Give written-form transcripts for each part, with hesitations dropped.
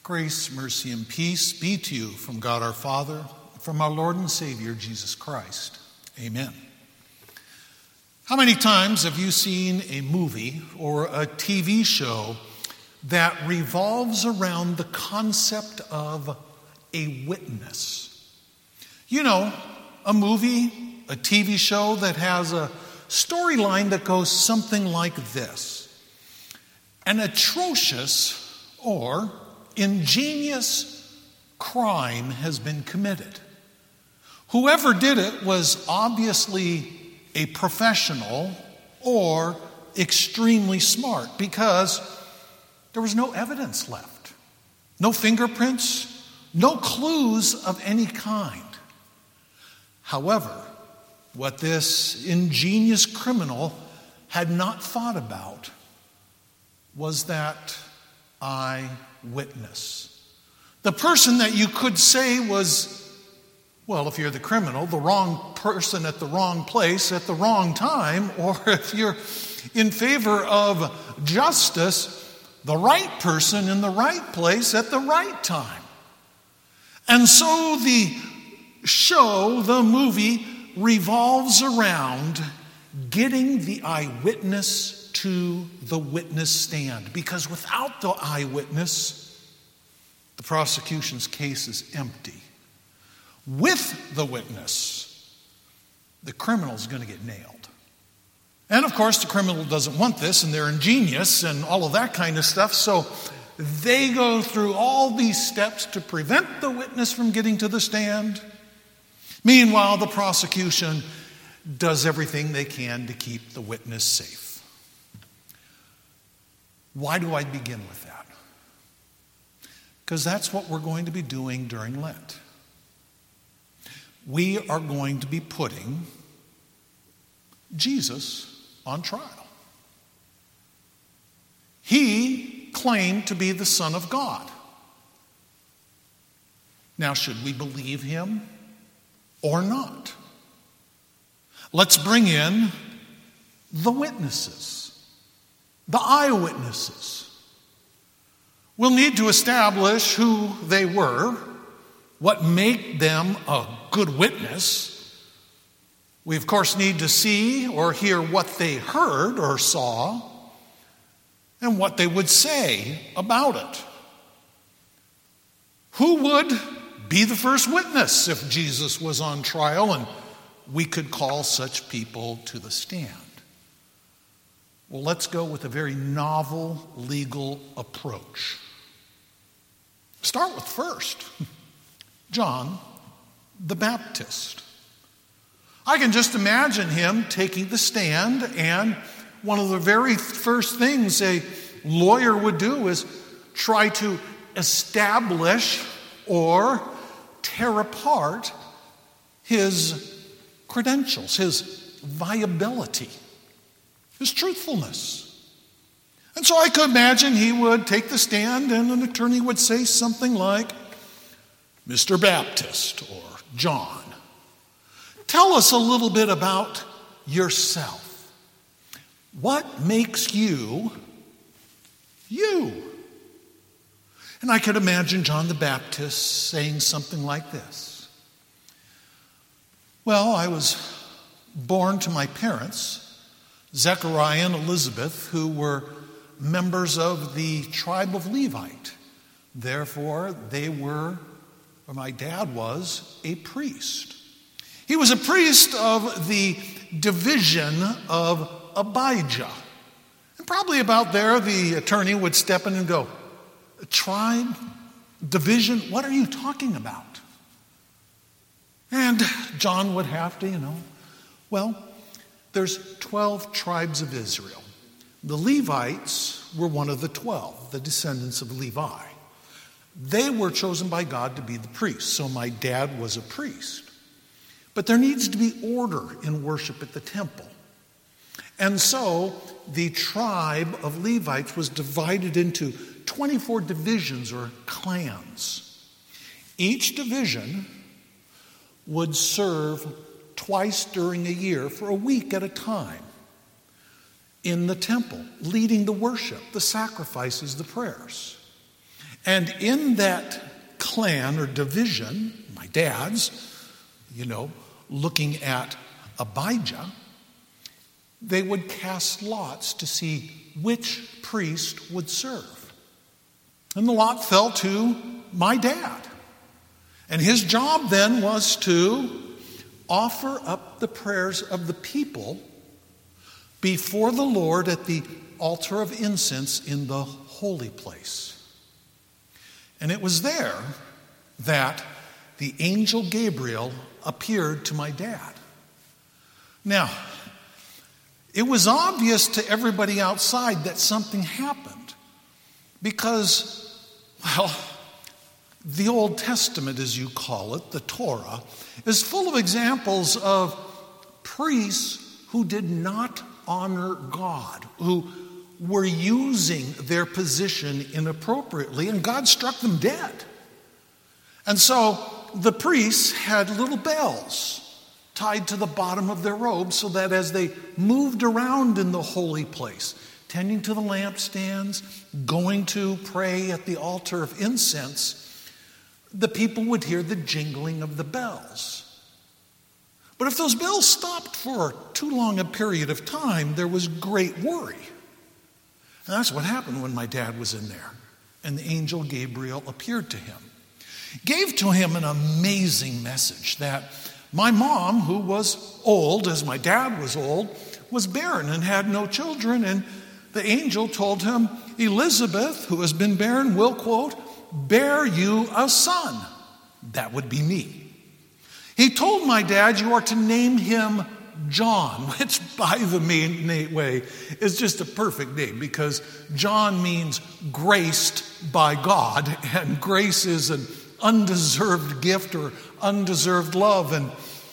Grace, mercy, and peace be to you from God our Father, from our Lord and Savior, Jesus Christ. Amen. How many times have you seen a movie or a TV show that revolves around the concept of a witness? You know, a movie, a TV show that has a storyline that goes something like this. An atrocious or ingenious crime has been committed. Whoever did it was obviously a professional or extremely smart because there was no evidence left. No fingerprints, no clues of any kind. However, what this ingenious criminal had not thought about was that eyewitness. The person that you could say was, well, if you're the criminal, the wrong person at the wrong place at the wrong time, or if you're in favor of justice, the right person in the right place at the right time. And so the show, the movie, revolves around getting the eyewitness to the witness stand. Because without the eyewitness, the prosecution's case is empty. With the witness, the criminal's going to get nailed. And of course, the criminal doesn't want this, and they're ingenious and all of that kind of stuff. So they go through all these steps to prevent the witness from getting to the stand. Meanwhile, the prosecution does everything they can to keep the witness safe. Why do I begin with that? Because that's what we're going to be doing during Lent. We are going to be putting Jesus on trial. He claimed to be the Son of God. Now, should we believe him or not? Let's bring in the witnesses, the eyewitnesses. We'll need to establish who they were, what made them a good witness. We, of course, need to see or hear what they heard or saw and what they would say about it. Who would be the first witness if Jesus was on trial and we could call such people to the stand? Well, let's go with a very novel legal approach. Start with first, John the Baptist. I can just imagine him taking the stand, and one of the very first things a lawyer would do is try to establish or tear apart his credentials, his viability, his truthfulness. And so I could imagine he would take the stand and an attorney would say something like, Mr. Baptist or John, tell us a little bit about yourself. What makes you, you? And I could imagine John the Baptist saying something like this. Well, I was born to my parents, Zechariah and Elizabeth, who were members of the tribe of Levite. Therefore, my dad was a priest. He was a priest of the division of Abijah. And probably about there, the attorney would step in and go, tribe, division, what are you talking about? And John would have to, well, there's 12 tribes of Israel. The Levites were one of the 12, the descendants of Levi. They were chosen by God to be the priests, so my dad was a priest. But there needs to be order in worship at the temple. And so the tribe of Levites was divided into 24 divisions or clans. Each division would serve twice during a year for a week at a time in the temple, leading the worship, the sacrifices, the prayers. And in that clan or division, my dad's, looking at Abijah, they would cast lots to see which priest would serve. And the lot fell to my dad. And his job then was to offer up the prayers of the people before the Lord at the altar of incense in the holy place. And it was there that the angel Gabriel appeared to my dad. Now, it was obvious to everybody outside that something happened because, the Old Testament, as you call it, the Torah, is full of examples of priests who did not honor God, who were using their position inappropriately, and God struck them dead. And so the priests had little bells tied to the bottom of their robes so that as they moved around in the holy place, tending to the lampstands, going to pray at the altar of incense, the people would hear the jingling of the bells. But if those bells stopped for too long a period of time, there was great worry. And that's what happened when my dad was in there. And the angel Gabriel appeared to him. Gave to him an amazing message that my mom, who was old, as my dad was old, was barren and had no children. And the angel told him, Elizabeth, who has been barren, will, quote, bear you a son. That would be me. He told my dad, you are to name him John, which by the way is just a perfect name because John means graced by God, and grace is an undeserved gift or undeserved love. And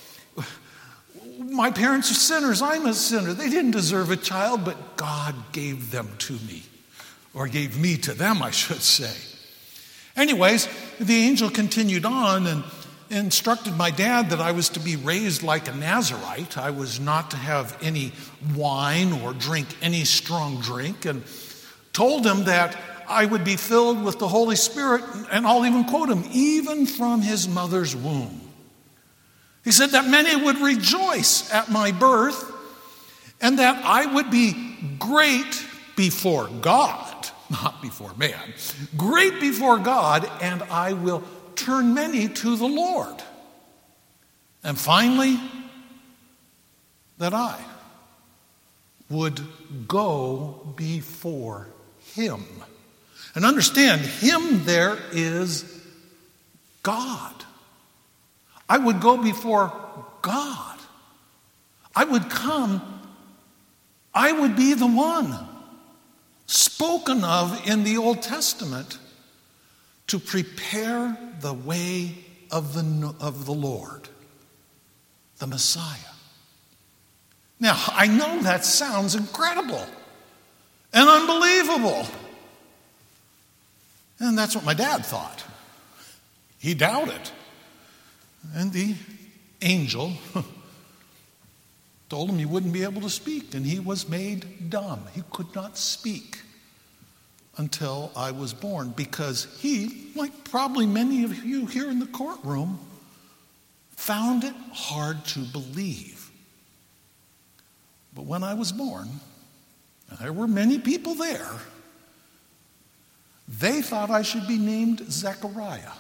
my parents are sinners. I'm a sinner. They didn't deserve a child, but God gave them to me, or gave me to them, I should say. Anyways, the angel continued on and instructed my dad that I was to be raised like a Nazirite. I was not to have any wine or drink any strong drink, and told him that I would be filled with the Holy Spirit, and I'll even quote him, even from his mother's womb. He said that many would rejoice at my birth, and that I would be great before God, not before man, great before God, and I will turn many to the Lord. And finally, that I would go before him. And understand, him there is God. I would go before God. I would come. I would be the one spoken of in the Old Testament to prepare the way of the Lord, the Messiah. Now, I know that sounds incredible and unbelievable. And that's what my dad thought. He doubted. And the angel told him he wouldn't be able to speak, and he was made dumb. He could not speak until I was born, because he, like probably many of you here in the courtroom, found it hard to believe. But when I was born, and there were many people there, they thought I should be named Zechariah.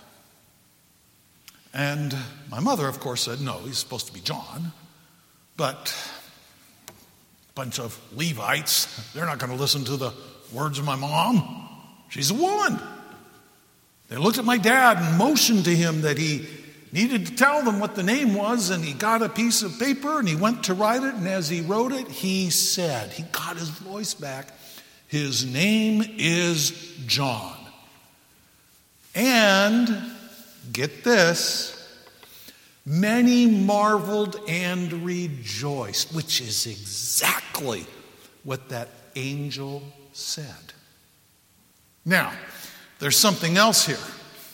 And my mother, of course, said, no, he's supposed to be John. But a bunch of Levites, they're not going to listen to the words of my mom. She's a woman. They looked at my dad and motioned to him that he needed to tell them what the name was, and he got a piece of paper and he went to write it, and as he wrote it, he said, he got his voice back, his name is John. And, get this, many marveled and rejoiced, which is exactly what that angel said. Now, there's something else here.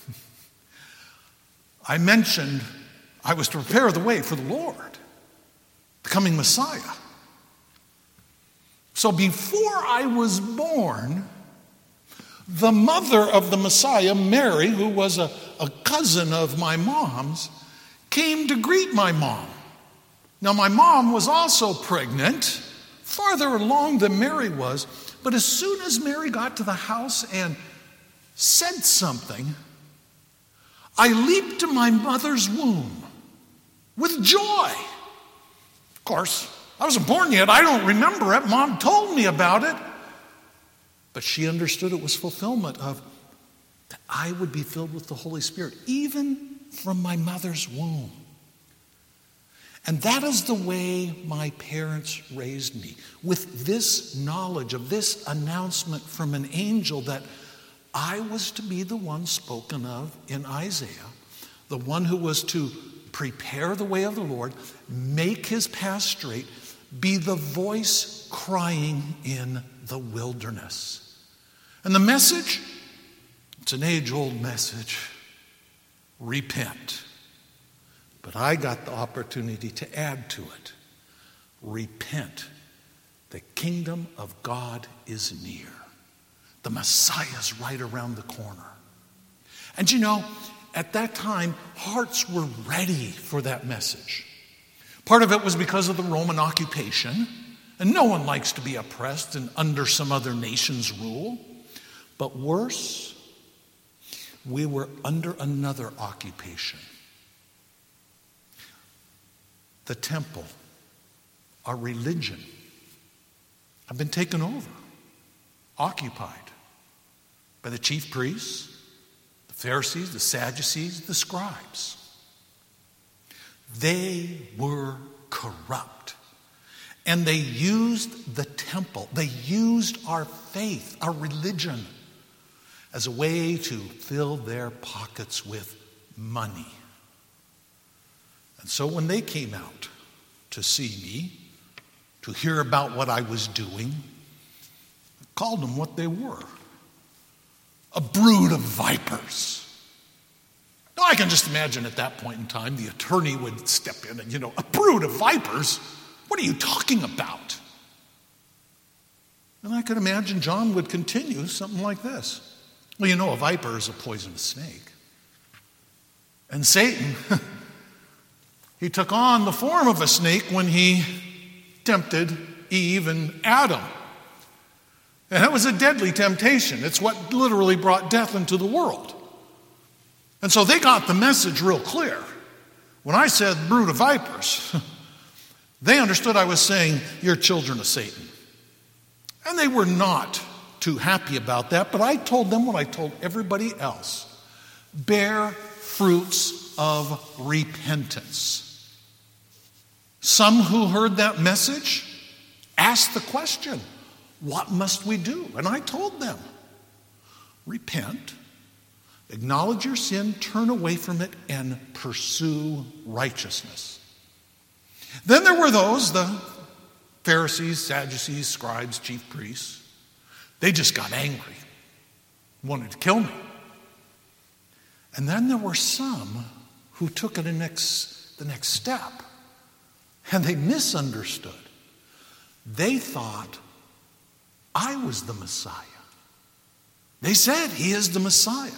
I mentioned I was to prepare the way for the Lord, the coming Messiah. So before I was born, the mother of the Messiah, Mary, who was a cousin of my mom's, came to greet my mom. Now, my mom was also pregnant, farther along than Mary was, but as soon as Mary got to the house and said something, I leaped to my mother's womb with joy. Of course, I wasn't born yet. I don't remember it. Mom told me about it. But she understood it was fulfillment of that I would be filled with the Holy Spirit, even from my mother's womb. And that is the way my parents raised me, with this knowledge of this announcement from an angel that I was to be the one spoken of in Isaiah, the one who was to prepare the way of the Lord, make his path straight, be the voice crying in the wilderness. And the message, it's an age-old message, repent. But I got the opportunity to add to it, repent. The kingdom of God is near. The Messiah's right around the corner. And you know, at that time, hearts were ready for that message. Part of it was because of the Roman occupation, and no one likes to be oppressed and under some other nation's rule. But worse, we were under another occupation. The temple, our religion, have been taken over, occupied by the chief priests, the Pharisees, the Sadducees, the scribes. They were corrupt. And they used the temple, they used our faith, our religion, as a way to fill their pockets with money. And so when they came out to see me, to hear about what I was doing, I called them what they were, a brood of vipers. Now I can just imagine at that point in time, the attorney would step in and, a brood of vipers? What are you talking about? And I could imagine John would continue something like this. Well, a viper is a poisonous snake. And Satan, he took on the form of a snake when he tempted Eve and Adam. And that was a deadly temptation. It's what literally brought death into the world. And so they got the message real clear. When I said brood of vipers, they understood I was saying, you're children of Satan. And they were not too happy about that, but I told them what I told everybody else. Bear fruits of repentance. Some who heard that message asked the question, what must we do? And I told them, repent, acknowledge your sin, turn away from it, and pursue righteousness. Then there were those, the Pharisees, Sadducees, scribes, chief priests. They just got angry, wanted to kill me. And then there were some who took it the next step, and they misunderstood. They thought I was the Messiah. They said he is the Messiah.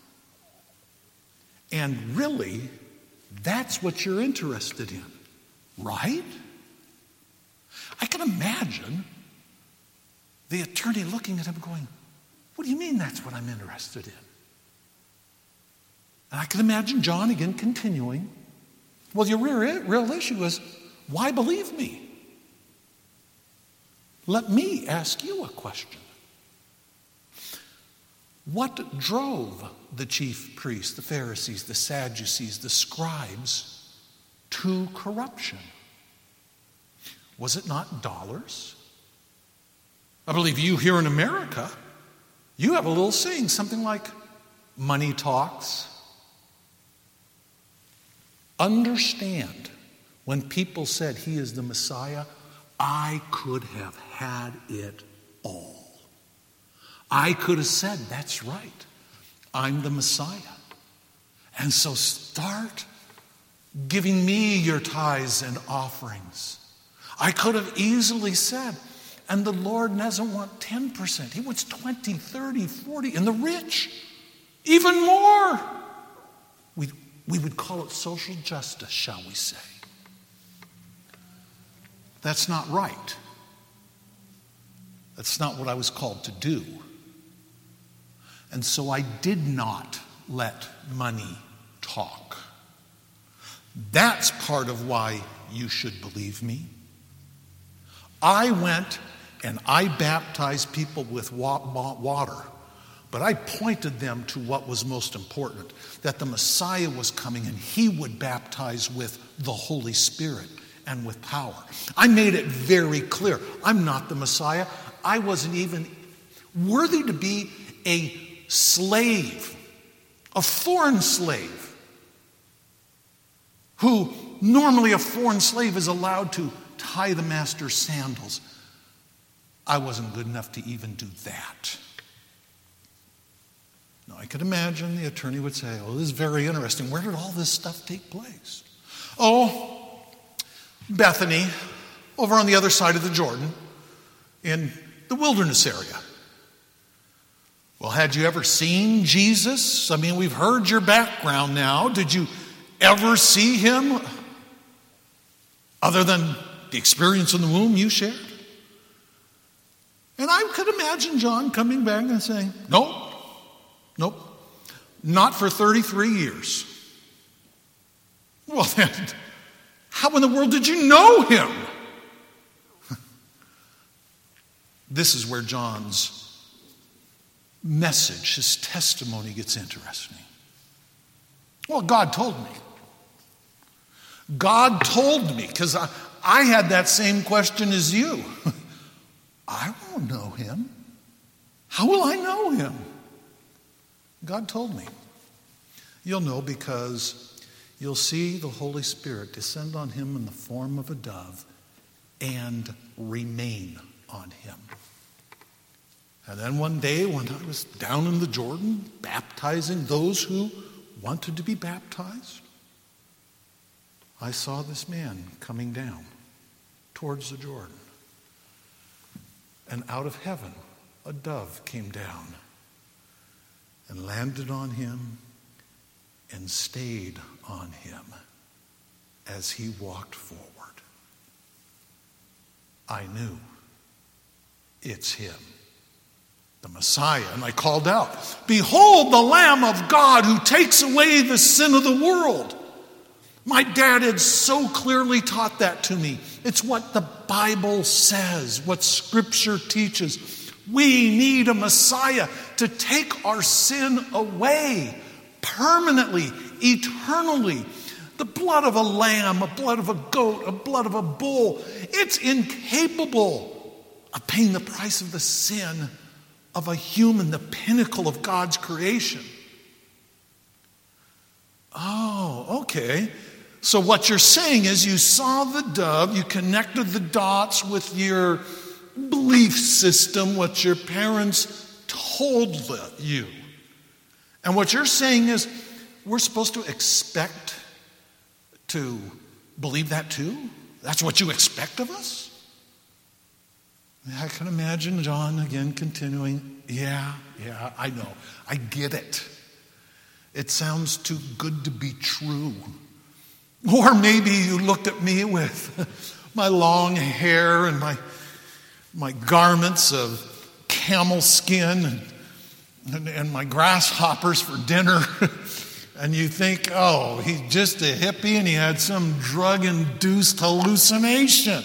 And really, that's what you're interested in, right? I can imagine the attorney looking at him going, what do you mean that's what I'm interested in? And I can imagine John again continuing, well, your real issue is, why believe me? Let me ask you a question. What drove the chief priests, the Pharisees, the Sadducees, the scribes to corruption? Was it not dollars? I believe you here in America, you have a little saying, something like, money talks. Understand, when people said he is the Messiah, I could have had it all. I could have said, that's right, I'm the Messiah. And so start giving me your tithes and offerings. I could have easily said, And the Lord doesn't want 10%. He wants 20, 30, 40. And the rich, even more. We would call it social justice, shall we say. That's not right. That's not what I was called to do. And so I did not let money talk. That's part of why you should believe me. I went and I baptized people with water, but I pointed them to what was most important, that the Messiah was coming and he would baptize with the Holy Spirit and with power. I made it very clear. I'm not the Messiah. I wasn't even worthy to be a slave, a foreign slave, who normally a foreign slave is allowed to tie the master's sandals. I wasn't good enough to even do that. Now, I could imagine the attorney would say, oh, this is very interesting. Where did all this stuff take place? Oh, Bethany, over on the other side of the Jordan, in the wilderness area. Well, had you ever seen Jesus? I mean, we've heard your background now. Did you ever see him other than the experience in the womb you shared? And I could imagine John coming back and saying, nope, not for 33 years. Well then, how in the world did you know him? This is where John's message, his testimony gets interesting. Well, God told me. God told me, because I had that same question as you. I won't know him. How will I know him? God told me. You'll know because you'll see the Holy Spirit descend on him in the form of a dove and remain on him. And then one day when I was down in the Jordan baptizing those who wanted to be baptized, I saw this man coming down towards the Jordan. And out of heaven, a dove came down and landed on him and stayed on him as he walked forward. I knew it's him, the Messiah. And I called out, "Behold the Lamb of God who takes away the sin of the world." My dad had so clearly taught that to me. It's what the Bible says, what Scripture teaches. We need a Messiah to take our sin away permanently, eternally. The blood of a lamb, a blood of a goat, a blood of a bull, it's incapable of paying the price of the sin of a human, the pinnacle of God's creation. Oh, okay. So what you're saying is you saw the dove, you connected the dots with your belief system, what your parents told you. And what you're saying is we're supposed to expect to believe that too? That's what you expect of us? I can imagine John again continuing, yeah, I know. I get it. It sounds too good to be true. Or maybe you looked at me with my long hair and my garments of camel skin and my grasshoppers for dinner. And you think, oh, he's just a hippie and he had some drug-induced hallucination.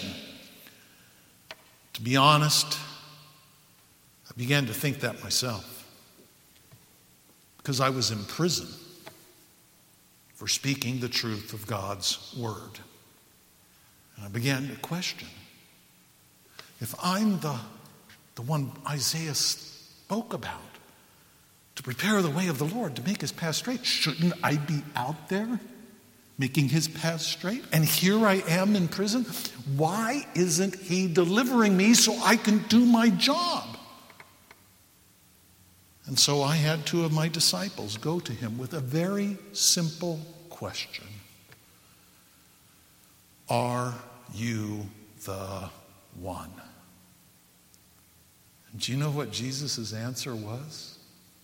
To be honest, I began to think that myself. Because I was in prison for speaking the truth of God's word. And I began to question, if I'm the one Isaiah spoke about, to prepare the way of the Lord, to make his path straight, shouldn't I be out there making his path straight? And here I am in prison. Why isn't he delivering me so I can do my job? And so I had two of my disciples go to him with a very simple question. Are you the one? Do you know what Jesus' answer was?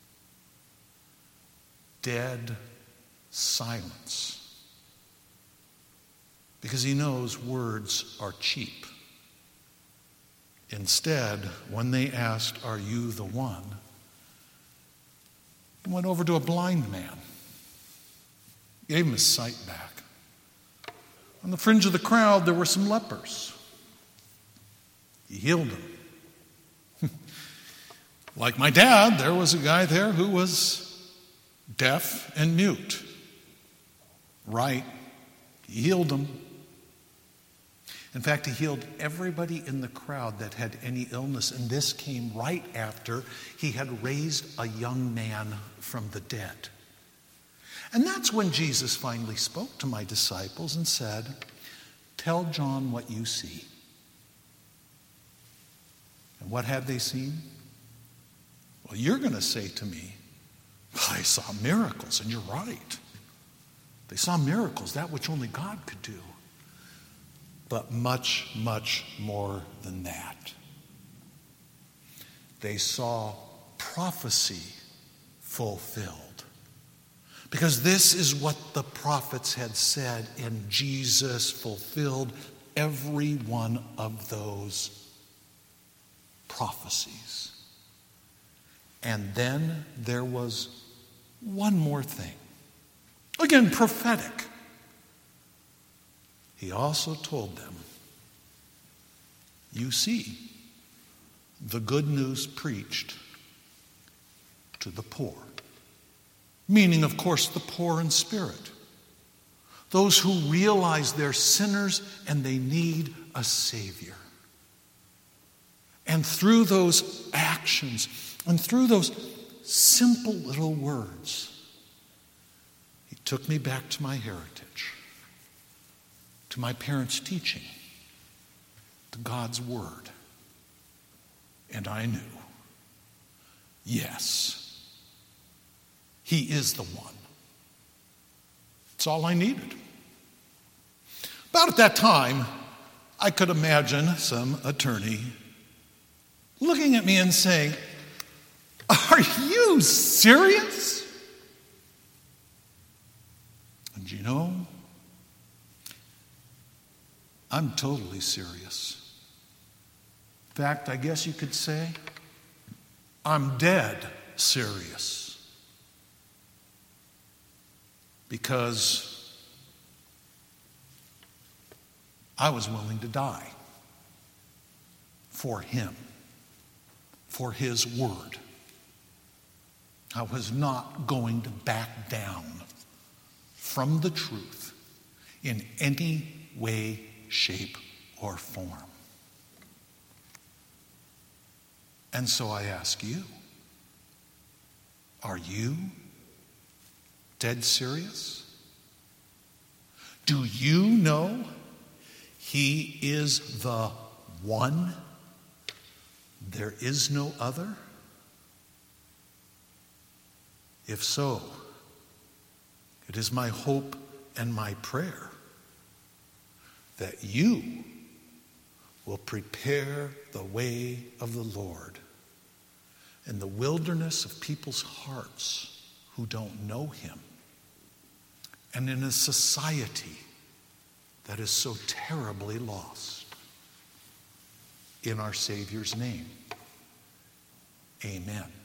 Dead silence. Because he knows words are cheap. Instead, when they asked, "Are you the one?" he went over to a blind man, gave him his sight back. On the fringe of the crowd, there were some lepers. He healed them. Like my dad, there was a guy there who was deaf and mute. Right. He healed them. In fact, he healed everybody in the crowd that had any illness, and this came right after he had raised a young man from the dead. And that's when Jesus finally spoke to my disciples and said, "Tell John what you see." And what had they seen? Well, you're going to say to me, "Well, they saw miracles," and you're right. They saw miracles, that which only God could do. But much, much more than that. They saw prophecy fulfilled. Because this is what the prophets had said, and Jesus fulfilled every one of those prophecies. And then there was one more thing. Again, prophetic. He also told them, "You see, the good news preached to the poor." Meaning, of course, the poor in spirit. Those who realize they're sinners and they need a Savior. And through those actions and through those simple little words, he took me back to my heritage, to my parents' teaching, to God's Word. And I knew, yes, he is the one. It's all I needed. About at that time, I could imagine some attorney looking at me and saying, "Are you serious?" And you know, I'm totally serious. In fact, I guess you could say, I'm dead serious. Because I was willing to die for him, for his word. I was not going to back down from the truth in any way, shape, or form. And so I ask you, are you dead serious? Do you know he is the one? There is no other? If so, it is my hope and my prayer that you will prepare the way of the Lord in the wilderness of people's hearts who don't know him, and in a society that is so terribly lost. In our Savior's name, amen.